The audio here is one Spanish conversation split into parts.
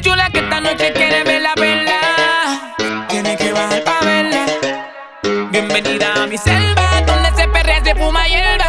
chula que esta noche quiere ver la perla. Tiene que bajar pa' verla. Bienvenida a mi selva, donde se perrea, se fuma hierba.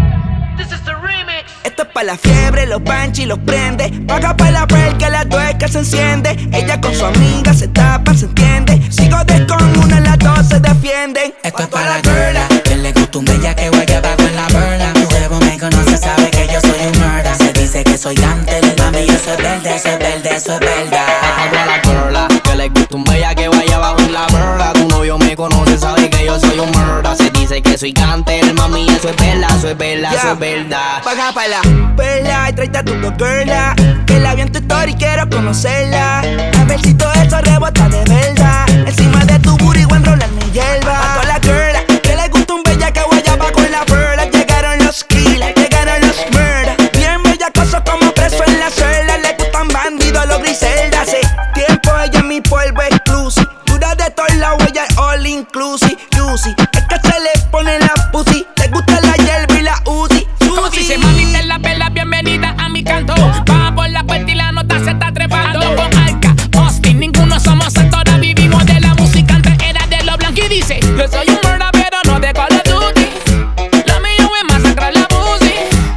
Esto es pa' la fiebre, los panchi los prende. Paga pa' la pel que la tuerca se enciende. Ella con su amiga se tapa, se entiende. Sigo de con una, las dos se defienden. Esto es pa' la girla, que le gusta un bella que guaya bajo en la perla. Tu huevo me conoce, sabe que yo soy un murder. Se dice que soy gante, mami, yo soy verde, eso es verde, eso es verdad. Esto es pa' la girla, que le gusta un bella que vaya bajo en la perla. Tu novio me conoce, sabe que yo soy un murder. Se dice que soy gante, mami, eso es verdad, eso es verdad, eso es verdad. Baja pa' la perla y tráete a tu girla, que la vi en tu story y quiero conocerla. A ver si todo eso rebota de verdad. Encima de tu booty voy a enrolar mi hierba. A toda la girla que le gusta un bella que guaya bajo en la perla. Llegaron los killers, llegaron los murder. Bien bellacosos como preso en la celda. Le gustan bandidos los griseldas. Hace tiempo ella es mi polvo exclusive. Dura de toda la huella all inclusive. Juicy, es que se le pone la pussy. Le gusta la hierba y la Uzi. Como si se mamita en la perla, bienvenida a mi canto. Baja por la puerta y la nota se está trepando. Con Alka, Austin, ninguno somos santos. Ahora vivimos de la música, antes era de lo blanco. Y dice, yo soy un murder pero no de Call of Duty. Lo mío es masacrar la pussy.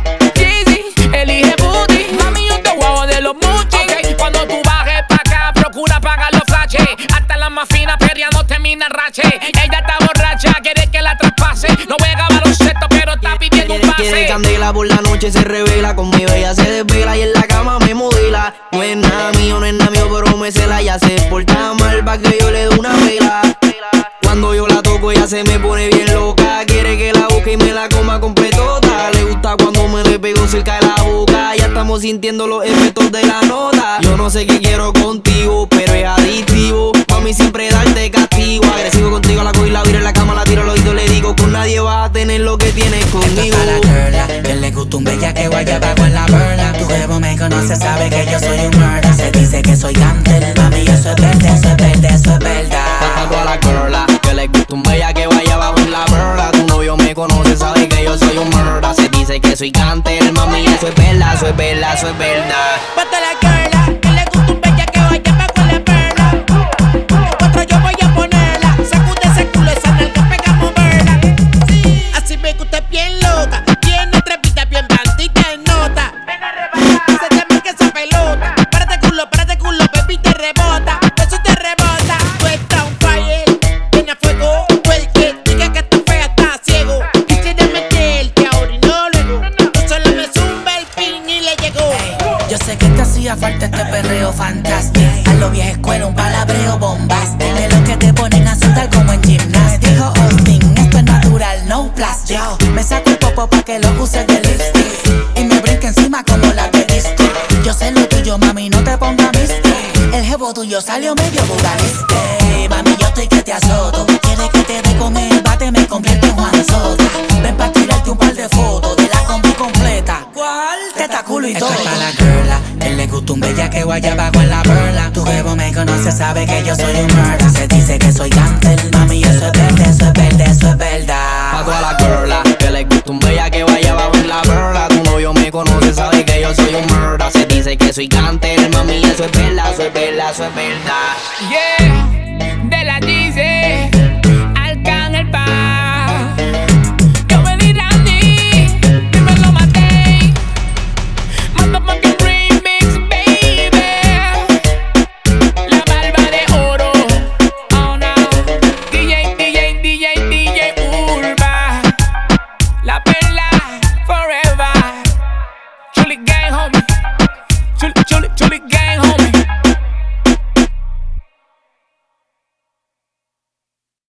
Jeezy, elige booty. Mami, yo te guapo de los muchis. Okay, cuando tú bajes pa' acá, procura pagar los flashes. Hasta la más fina perreando termina rache. Ella está borracha, quiere que la traspase. No juega baloncesto, pero está pidiendo un pase. Quiere candela por la noche, se revela. Conmigo ella se desvela y en la cama me modela. No es nada mío, no es nada mío, pero me cela. Ya se porta mal pa' que yo le dé una vela. Cuando yo la toco ella se me pone bien loca. Quiere que la busque y me la coma completota. Le gusta cuando me le pego cerca de la boca. Ya estamos sintiendo los efectos de la nota. Yo no sé qué quiero contigo, pero es adictivo. Mami siempre darte castigo. Agresivo contigo, la cojo y la viro en la cama, la tiro al oído. Le digo con nadie vas a tener lo que tienes conmigo. Esto es pa' la girla, que le gusta un bella que guaya bajo en la perla. Tu huevo me conoce, sabe que yo soy un murder. Se dice que soy gante, mami, eso es verde, eso es verde, eso es verdad. Esto es la girla, que le gusta un bella que vaya bajo en la perla. Tu novio me conoce, sabe que yo soy un murder. Se dice que soy gante, mami, eso es verdad, eso es verdad, eso es verdad. Bata la girla, que le gusta un bella que vaya bajo en la perla. Otro yo voy a ponerla. Sacude ese culo, esa nalga pega a moverla. Sí, así me gusta bien loca. Bien atrevida, bien bandita en nota. Ven a rebajar, se te marca esa pelota. Párate culo, baby, te rebota. Eso te rebota. Tú estás on fire, viene a fuego. Tú el que diga que estás fea está ciego. Quisiera meterte ahora y no luego. Yo solo me zumba el pin y le llegó. Yo sé que te hacía falta este perreo fantástico. A lo vieja escuela un palabreo bombástico. De los que te ponen a sudar como en gimnasia. Dijo Austin, esto es natural, no plastic. Me saco el popo pa' que lo uses de lipstick. Y me brinca encima como la de disco. Yo sé lo tuyo, mami, no te pongas mystic. El jevo tuyo salió medio bugaliste. Mami, yo estoy que te azoto. Quieres que te dé con el bate, me convierte en Juan Sota. Ven pa' tirarte un par de fotos de la combi completa. ¿Cuál? Teta, culo y todo. Esto es pa' la girla, que le gusta un bella que guaya bajo en la perla. Tu huevo me conoce, sabe que yo soy un murder. Se dice que soy gante, mami, eso es verde, eso es verde, eso es verdad. Pa' toda la girla, que le gusta un bella que vaya bajo en la perla. Tu novio me conoce, sabe que yo soy un murder. Se dice que soy gante, mami, eso es verdad, eso es verdad, eso es verdad. Yeah, de la Jeezy.